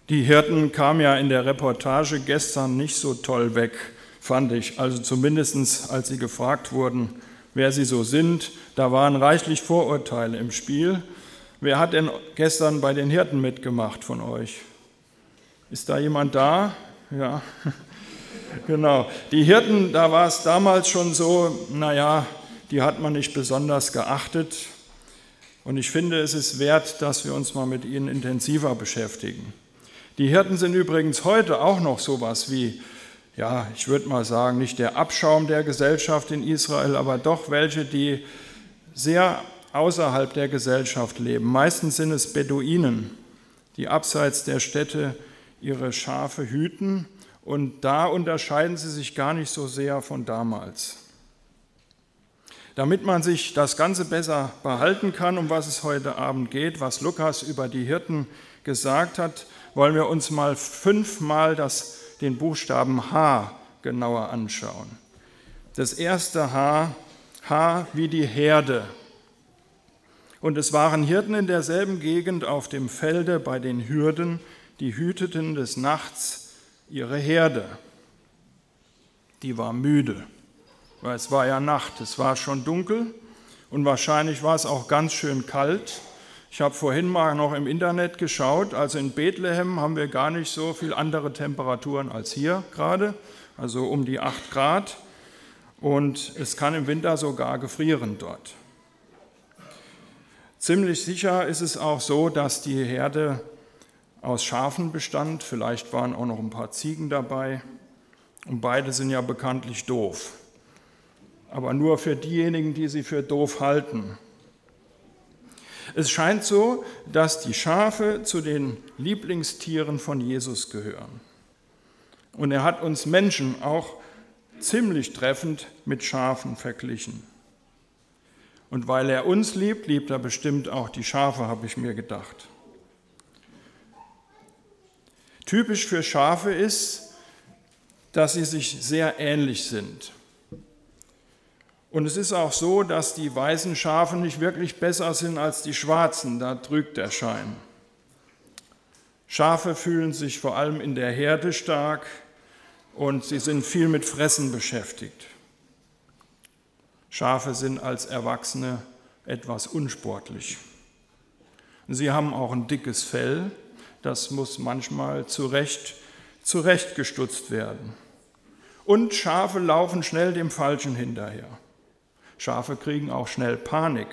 Die Hirten kamen ja in der Reportage gestern nicht so toll weg, fand ich. Also zumindest als sie gefragt wurden, wer sie so sind, da waren reichlich Vorurteile im Spiel. Wer hat denn gestern bei den Hirten mitgemacht von euch? Ist da jemand da? Ja, genau. Die Hirten, da war es damals schon so, die hat man nicht besonders geachtet. Und ich finde, es ist wert, dass wir uns mal mit ihnen intensiver beschäftigen. Die Hirten sind übrigens heute auch noch sowas wie, ich würde mal sagen, nicht der Abschaum der Gesellschaft in Israel, aber doch welche, die sehr außerhalb der Gesellschaft leben. Meistens sind es Beduinen, die abseits der Städte ihre Schafe hüten, und da unterscheiden sie sich gar nicht so sehr von damals. Damit man sich das Ganze besser behalten kann, um was es heute Abend geht, was Lukas über die Hirten gesagt hat, wollen wir uns mal 5-mal den Buchstaben H genauer anschauen. Das erste H wie die Herde. Und es waren Hirten in derselben Gegend auf dem Felde bei den Hürden, die hüteten des Nachts ihre Herde. Die war müde, weil es war ja Nacht, es war schon dunkel und wahrscheinlich war es auch ganz schön kalt. Ich habe vorhin mal noch im Internet geschaut, also in Bethlehem haben wir gar nicht so viel andere Temperaturen als hier gerade, also um die 8 Grad, und es kann im Winter sogar gefrieren dort. Ziemlich sicher ist es auch so, dass die Herde aus Schafen bestand, vielleicht waren auch noch ein paar Ziegen dabei, und beide sind ja bekanntlich doof, aber nur für diejenigen, die sie für doof halten. Es scheint so, dass die Schafe zu den Lieblingstieren von Jesus gehören. Und er hat uns Menschen auch ziemlich treffend mit Schafen verglichen. Und weil er uns liebt, liebt er bestimmt auch die Schafe, habe ich mir gedacht. Typisch für Schafe ist, dass sie sich sehr ähnlich sind. Und es ist auch so, dass die weißen Schafe nicht wirklich besser sind als die schwarzen, da trügt der Schein. Schafe fühlen sich vor allem in der Herde stark und sie sind viel mit Fressen beschäftigt. Schafe sind als Erwachsene etwas unsportlich. Sie haben auch ein dickes Fell, das muss manchmal zurechtgestutzt werden. Und Schafe laufen schnell dem Falschen hinterher. Schafe kriegen auch schnell Panik.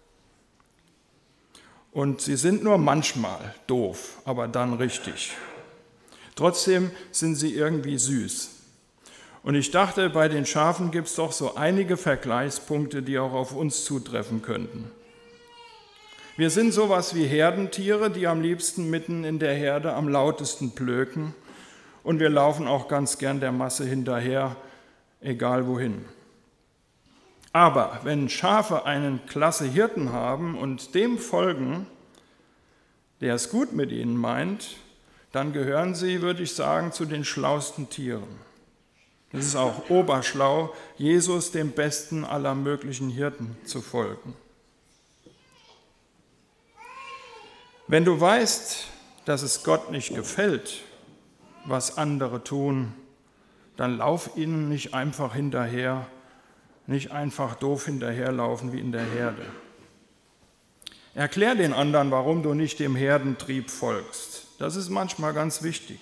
Und sie sind nur manchmal doof, aber dann richtig. Trotzdem sind sie irgendwie süß. Und ich dachte, bei den Schafen gibt es doch so einige Vergleichspunkte, die auch auf uns zutreffen könnten. Wir sind sowas wie Herdentiere, die am liebsten mitten in der Herde am lautesten blöken. Und wir laufen auch ganz gern der Masse hinterher, egal wohin. Aber wenn Schafe einen klasse Hirten haben und dem folgen, der es gut mit ihnen meint, dann gehören sie, würde ich sagen, zu den schlauesten Tieren. Es ist auch oberschlau, Jesus, dem besten aller möglichen Hirten, zu folgen. Wenn du weißt, dass es Gott nicht gefällt, was andere tun, dann lauf ihnen nicht einfach hinterher, nicht einfach doof hinterherlaufen wie in der Herde. Erklär den anderen, warum du nicht dem Herdentrieb folgst. Das ist manchmal ganz wichtig.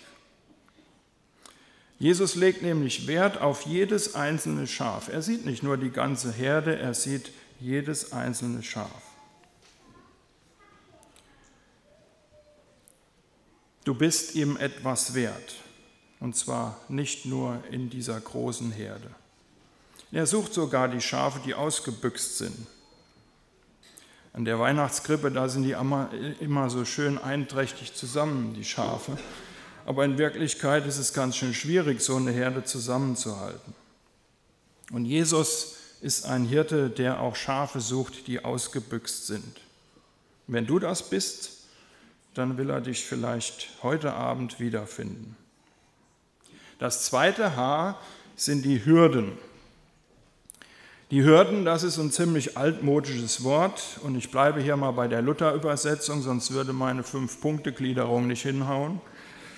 Jesus legt nämlich Wert auf jedes einzelne Schaf. Er sieht nicht nur die ganze Herde, er sieht jedes einzelne Schaf. Du bist ihm etwas wert, und zwar nicht nur in dieser großen Herde. Er sucht sogar die Schafe, die ausgebüxt sind. An der Weihnachtskrippe, da sind die immer so schön einträchtig zusammen, die Schafe. Aber in Wirklichkeit ist es ganz schön schwierig, so eine Herde zusammenzuhalten. Und Jesus ist ein Hirte, der auch Schafe sucht, die ausgebüxt sind. Wenn du das bist, dann will er dich vielleicht heute Abend wiederfinden. Das zweite H sind die Hürden. Die Hürden, das ist ein ziemlich altmodisches Wort und ich bleibe hier mal bei der Luther-Übersetzung, sonst würde meine 5-Punkte-Gliederung nicht hinhauen.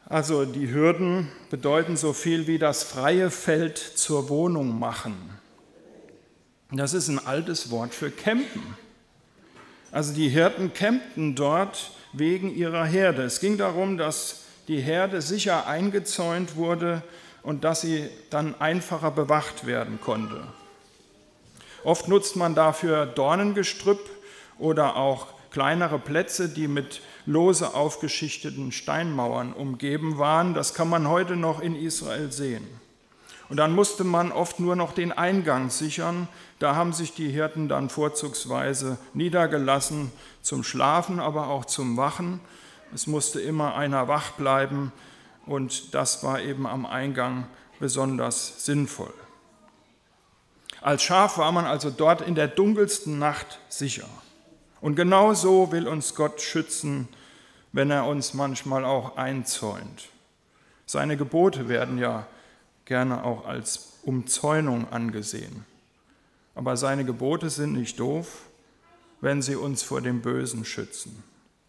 Also die Hürden bedeuten so viel wie das freie Feld zur Wohnung machen. Das ist ein altes Wort für campen. Also die Hirten campten dort wegen ihrer Herde. Es ging darum, dass die Herde sicher eingezäunt wurde und dass sie dann einfacher bewacht werden konnte. Oft nutzt man dafür Dornengestrüpp oder auch kleinere Plätze, die mit lose aufgeschichteten Steinmauern umgeben waren. Das kann man heute noch in Israel sehen. Und dann musste man oft nur noch den Eingang sichern. Da haben sich die Hirten dann vorzugsweise niedergelassen zum Schlafen, aber auch zum Wachen. Es musste immer einer wach bleiben und das war eben am Eingang besonders sinnvoll. Als Schaf war man also dort in der dunkelsten Nacht sicher. Und genau so will uns Gott schützen, wenn er uns manchmal auch einzäunt. Seine Gebote werden ja gerne auch als Umzäunung angesehen. Aber seine Gebote sind nicht doof, wenn sie uns vor dem Bösen schützen.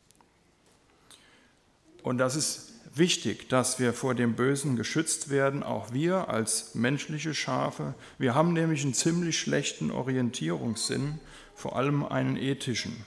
Und das ist wichtig, dass wir vor dem Bösen geschützt werden, auch wir als menschliche Schafe. Wir haben nämlich einen ziemlich schlechten Orientierungssinn, vor allem einen ethischen.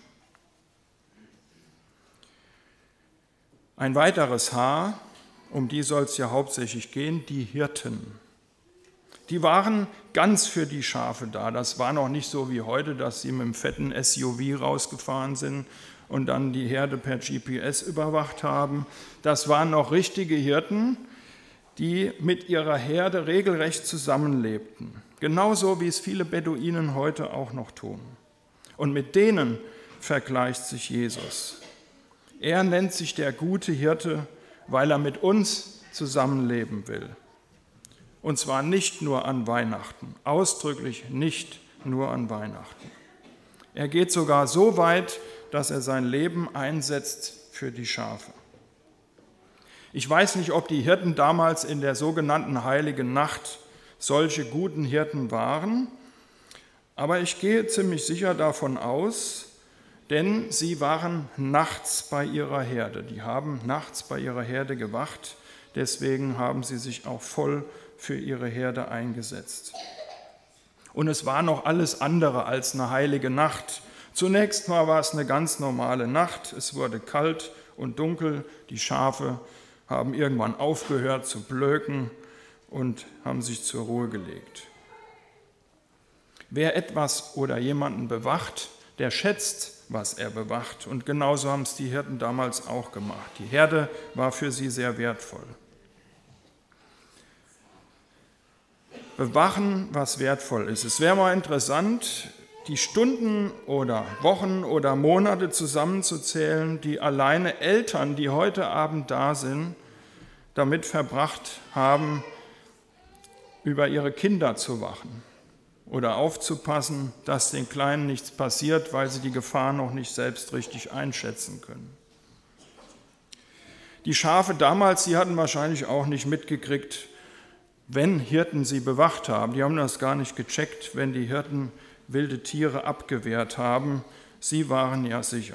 Ein weiteres Haar, um die soll es ja hauptsächlich gehen, die Hirten. Die waren ganz für die Schafe da. Das war noch nicht so wie heute, dass sie mit einem fetten SUV rausgefahren sind und dann die Herde per GPS überwacht haben. Das waren noch richtige Hirten, die mit ihrer Herde regelrecht zusammenlebten. Genauso wie es viele Beduinen heute auch noch tun. Und mit denen vergleicht sich Jesus. Er nennt sich der gute Hirte, weil er mit uns zusammenleben will. Und zwar nicht nur an Weihnachten, ausdrücklich nicht nur an Weihnachten. Er geht sogar so weit, dass er sein Leben einsetzt für die Schafe. Ich weiß nicht, ob die Hirten damals in der sogenannten Heiligen Nacht solche guten Hirten waren, aber ich gehe ziemlich sicher davon aus, denn sie waren nachts bei ihrer Herde. Die haben nachts bei ihrer Herde gewacht, deswegen haben sie sich auch voll für ihre Herde eingesetzt. Und es war noch alles andere als eine heilige Nacht. Zunächst mal war es eine ganz normale Nacht. Es wurde kalt und dunkel. Die Schafe haben irgendwann aufgehört zu blöken und haben sich zur Ruhe gelegt. Wer etwas oder jemanden bewacht, der schätzt, was er bewacht. Und genauso haben es die Hirten damals auch gemacht. Die Herde war für sie sehr wertvoll. Bewachen, was wertvoll ist. Es wäre mal interessant, die Stunden oder Wochen oder Monate zusammenzuzählen, die alleine Eltern, die heute Abend da sind, damit verbracht haben, über ihre Kinder zu wachen oder aufzupassen, dass den Kleinen nichts passiert, weil sie die Gefahr noch nicht selbst richtig einschätzen können. Die Schafe damals, die hatten wahrscheinlich auch nicht mitgekriegt, wenn Hirten sie bewacht haben. Die haben das gar nicht gecheckt, wenn die Hirten wilde Tiere abgewehrt haben. Sie waren ja sicher.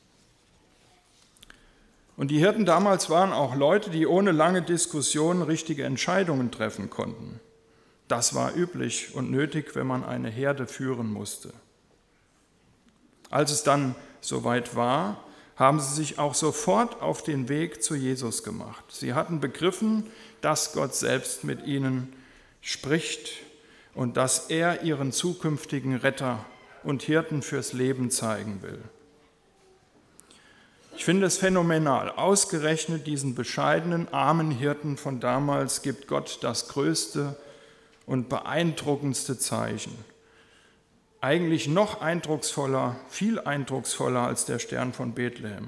Und die Hirten damals waren auch Leute, die ohne lange Diskussion richtige Entscheidungen treffen konnten. Das war üblich und nötig, wenn man eine Herde führen musste. Als es dann soweit war, haben sie sich auch sofort auf den Weg zu Jesus gemacht. Sie hatten begriffen, dass Gott selbst mit ihnen spricht und dass er ihren zukünftigen Retter und Hirten fürs Leben zeigen will. Ich finde es phänomenal. Ausgerechnet diesen bescheidenen, armen Hirten von damals gibt Gott das größte und beeindruckendste Zeichen. Eigentlich noch eindrucksvoller, viel eindrucksvoller als der Stern von Bethlehem.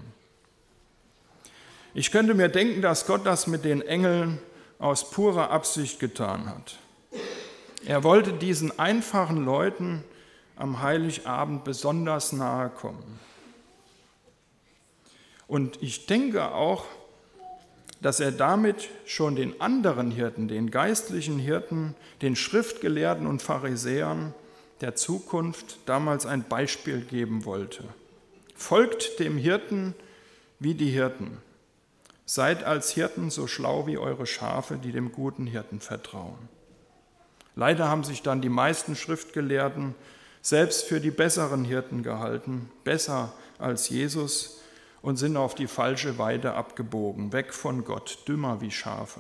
Ich könnte mir denken, dass Gott das mit den Engeln aus purer Absicht getan hat. Er wollte diesen einfachen Leuten am Heiligabend besonders nahe kommen. Und ich denke auch, dass er damit schon den anderen Hirten, den geistlichen Hirten, den Schriftgelehrten und Pharisäern der Zukunft damals ein Beispiel geben wollte. Folgt dem Hirten wie die Hirten. Seid als Hirten so schlau wie eure Schafe, die dem guten Hirten vertrauen. Leider haben sich dann die meisten Schriftgelehrten selbst für die besseren Hirten gehalten, besser als Jesus, und sind auf die falsche Weide abgebogen, weg von Gott, dümmer wie Schafe.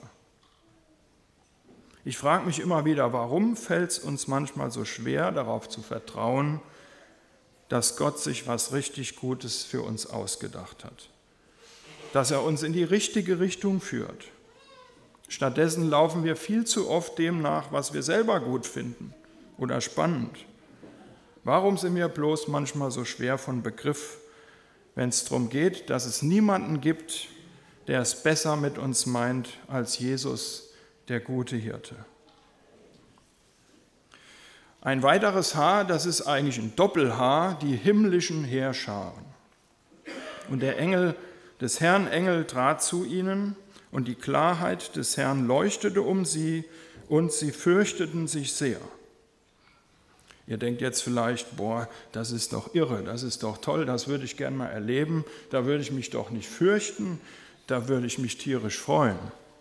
Ich frage mich immer wieder, warum fällt es uns manchmal so schwer, darauf zu vertrauen, dass Gott sich was richtig Gutes für uns ausgedacht hat, dass er uns in die richtige Richtung führt. Stattdessen laufen wir viel zu oft dem nach, was wir selber gut finden oder spannend. Warum sind wir bloß manchmal so schwer von Begriff, wenn es darum geht, dass es niemanden gibt, der es besser mit uns meint als Jesus, der gute Hirte? Ein weiteres H, das ist eigentlich ein Doppel-H, die himmlischen Heerscharen. Und der Engel des Herrn Engel trat zu ihnen, und die Klarheit des Herrn leuchtete um sie, und sie fürchteten sich sehr. Ihr denkt jetzt vielleicht, das ist doch irre, das ist doch toll, das würde ich gerne mal erleben, da würde ich mich doch nicht fürchten, da würde ich mich tierisch freuen.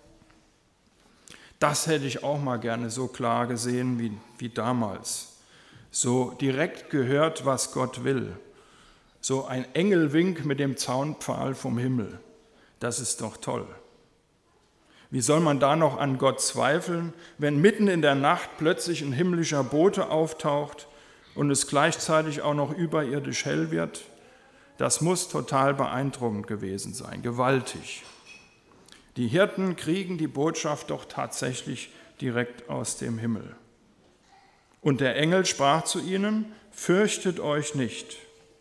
Das hätte ich auch mal gerne so klar gesehen wie damals, so direkt gehört, was Gott will, so ein Engelwink mit dem Zaunpfahl vom Himmel, das ist doch toll. Wie soll man da noch an Gott zweifeln, wenn mitten in der Nacht plötzlich ein himmlischer Bote auftaucht und es gleichzeitig auch noch überirdisch hell wird? Das muss total beeindruckend gewesen sein, gewaltig. Die Hirten kriegen die Botschaft doch tatsächlich direkt aus dem Himmel. Und der Engel sprach zu ihnen: Fürchtet euch nicht.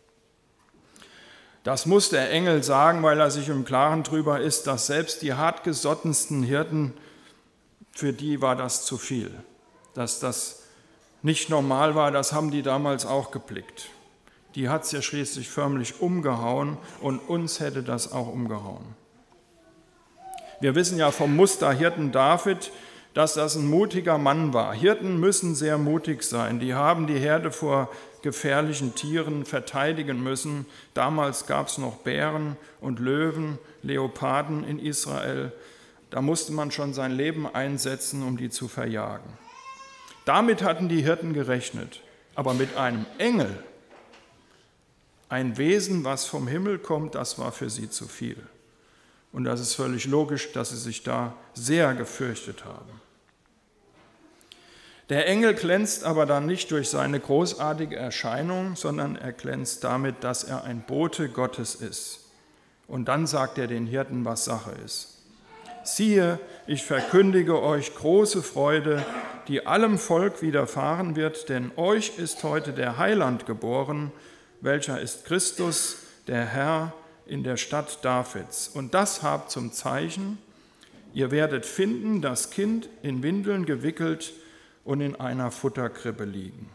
Das muss der Engel sagen, weil er sich im Klaren darüber ist, dass selbst die hartgesottensten Hirten, für die war das zu viel. Dass das nicht normal war, das haben die damals auch geblickt. Die hat es ja schließlich förmlich umgehauen, und uns hätte das auch umgehauen. Wir wissen ja vom Musterhirten David, dass das ein mutiger Mann war. Hirten müssen sehr mutig sein. Die haben die Herde vor gefährlichen Tieren verteidigen müssen. Damals gab es noch Bären und Löwen, Leoparden in Israel. Da musste man schon sein Leben einsetzen, um die zu verjagen. Damit hatten die Hirten gerechnet. Aber mit einem Engel, ein Wesen, was vom Himmel kommt, das war für sie zu viel. Und das ist völlig logisch, dass sie sich da sehr gefürchtet haben. Der Engel glänzt aber dann nicht durch seine großartige Erscheinung, sondern er glänzt damit, dass er ein Bote Gottes ist. Und dann sagt er den Hirten, was Sache ist. Siehe, ich verkündige euch große Freude, die allem Volk widerfahren wird, denn euch ist heute der Heiland geboren, welcher ist Christus, der Herr, in der Stadt Davids. Und das habt zum Zeichen: Ihr werdet finden, das Kind in Windeln gewickelt und in einer Futterkrippe liegen.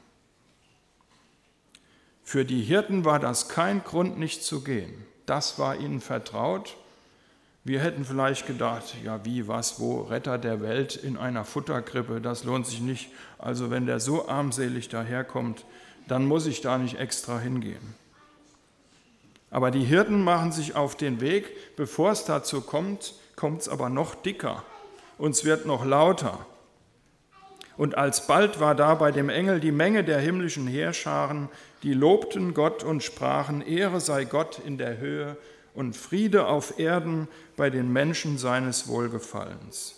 Für die Hirten war das kein Grund, nicht zu gehen. Das war ihnen vertraut. Wir hätten vielleicht gedacht, ja wie, was, wo, Retter der Welt in einer Futterkrippe, das lohnt sich nicht. Also wenn der so armselig daherkommt, dann muss ich da nicht extra hingehen. Aber die Hirten machen sich auf den Weg. Bevor es dazu kommt, kommt es aber noch dicker und es wird noch lauter. Und alsbald war da bei dem Engel die Menge der himmlischen Heerscharen, die lobten Gott und sprachen: Ehre sei Gott in der Höhe und Friede auf Erden bei den Menschen seines Wohlgefallens.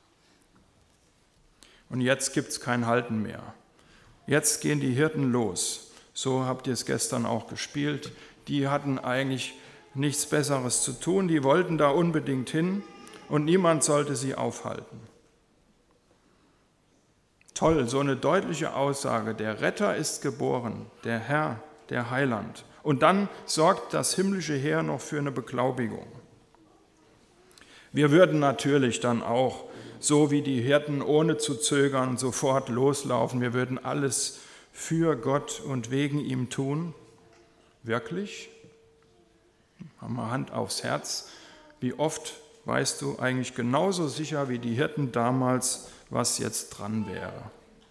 Und jetzt gibt es kein Halten mehr. Jetzt gehen die Hirten los. So habt ihr es gestern auch gespielt. Die hatten eigentlich nichts Besseres zu tun. Die wollten da unbedingt hin und niemand sollte sie aufhalten. Toll, so eine deutliche Aussage. Der Retter ist geboren, der Herr, der Heiland. Und dann sorgt das himmlische Heer noch für eine Beglaubigung. Wir würden natürlich dann auch, so wie die Hirten, ohne zu zögern, sofort loslaufen. Wir würden alles für Gott und wegen ihm tun. Wirklich? Haben wir Hand aufs Herz. Wie oft weißt du eigentlich genauso sicher wie die Hirten damals, was jetzt dran wäre?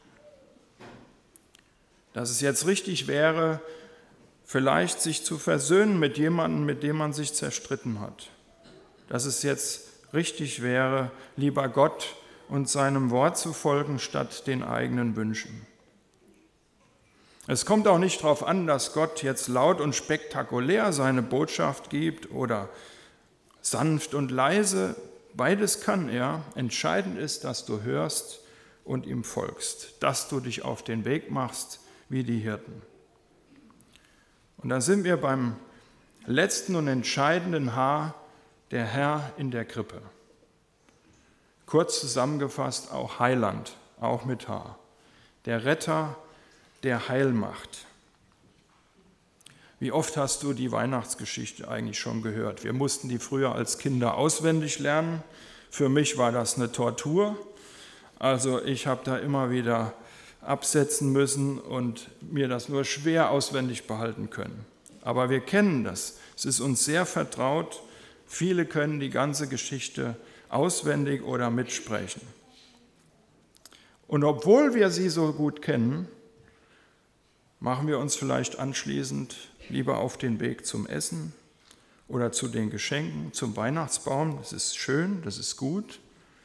Dass es jetzt richtig wäre, vielleicht sich zu versöhnen mit jemandem, mit dem man sich zerstritten hat. dass es jetzt richtig wäre, lieber Gott und seinem Wort zu folgen, statt den eigenen Wünschen. Es kommt auch nicht darauf an, dass Gott jetzt laut und spektakulär seine Botschaft gibt oder sanft und leise. Beides kann er. Entscheidend ist, dass du hörst und ihm folgst, dass du dich auf den Weg machst wie die Hirten. Und da sind wir beim letzten und entscheidenden H, der Herr in der Krippe. Kurz zusammengefasst auch Heiland, auch mit H. Der Retter, der Heil macht. Wie oft hast du die Weihnachtsgeschichte eigentlich schon gehört? Wir mussten die früher als Kinder auswendig lernen. Für mich war das eine Tortur. Also ich habe da immer wieder absetzen müssen und mir das nur schwer auswendig behalten können. Aber wir kennen das. Es ist uns sehr vertraut. Viele können die ganze Geschichte auswendig oder mitsprechen. Und obwohl wir sie so gut kennen, machen wir uns vielleicht anschließend lieber auf den Weg zum Essen oder zu den Geschenken, zum Weihnachtsbaum. Das ist schön, das ist gut.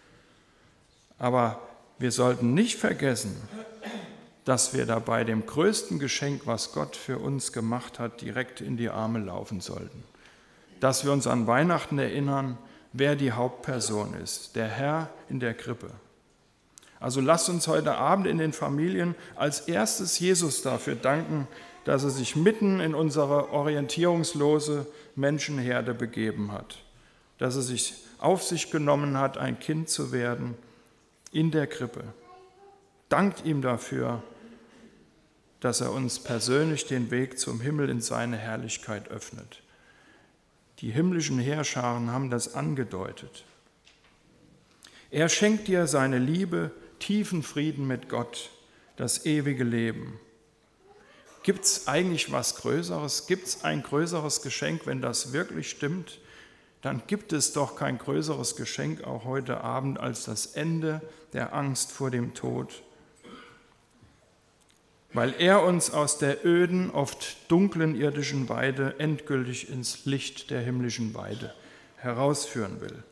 Aber wir sollten nicht vergessen, dass wir dabei dem größten Geschenk, was Gott für uns gemacht hat, direkt in die Arme laufen sollten. Dass wir uns an Weihnachten erinnern, wer die Hauptperson ist, der Herr in der Krippe. Also lasst uns heute Abend in den Familien als erstes Jesus dafür danken, dass er sich mitten in unsere orientierungslose Menschenherde begeben hat, dass er sich auf sich genommen hat, ein Kind zu werden in der Krippe. Dankt ihm dafür, dass er uns persönlich den Weg zum Himmel in seine Herrlichkeit öffnet. Die himmlischen Heerscharen haben das angedeutet. Er schenkt dir seine Liebe, tiefen Frieden mit Gott, das ewige Leben. Gibt es eigentlich was Größeres? Gibt es ein größeres Geschenk, wenn das wirklich stimmt? Dann gibt es doch kein größeres Geschenk auch heute Abend als das Ende der Angst vor dem Tod. Weil er uns aus der öden, oft dunklen irdischen Weide endgültig ins Licht der himmlischen Weide herausführen will.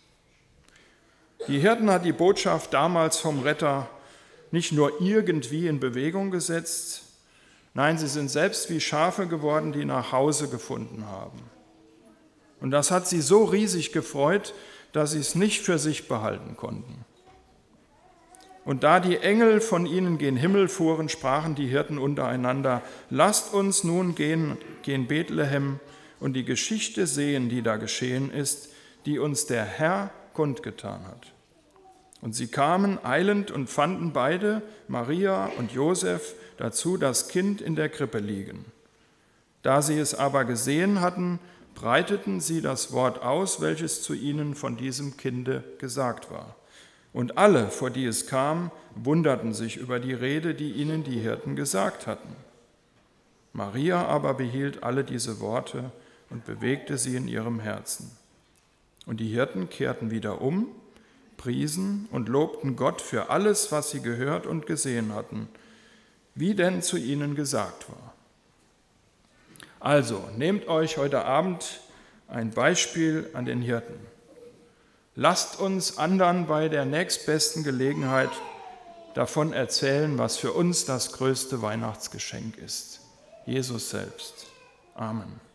Die Hirten hat die Botschaft damals vom Retter nicht nur irgendwie in Bewegung gesetzt, nein, sie sind selbst wie Schafe geworden, die nach Hause gefunden haben. Und das hat sie so riesig gefreut, dass sie es nicht für sich behalten konnten. Und da die Engel von ihnen gen Himmel fuhren, sprachen die Hirten untereinander: Lasst uns nun gehen Bethlehem und die Geschichte sehen, die da geschehen ist, die uns der Herr kundgetan hat. Und sie kamen eilend und fanden beide, Maria und Josef, dazu das Kind in der Krippe liegen. Da sie es aber gesehen hatten, breiteten sie das Wort aus, welches zu ihnen von diesem Kinde gesagt war. Und alle, vor die es kam, wunderten sich über die Rede, die ihnen die Hirten gesagt hatten. Maria aber behielt alle diese Worte und bewegte sie in ihrem Herzen. Und die Hirten kehrten wieder um, priesen und lobten Gott für alles, was sie gehört und gesehen hatten, wie denn zu ihnen gesagt war. Also, nehmt euch heute Abend ein Beispiel an den Hirten. Lasst uns anderen bei der nächstbesten Gelegenheit davon erzählen, was für uns das größte Weihnachtsgeschenk ist. Jesus selbst. Amen.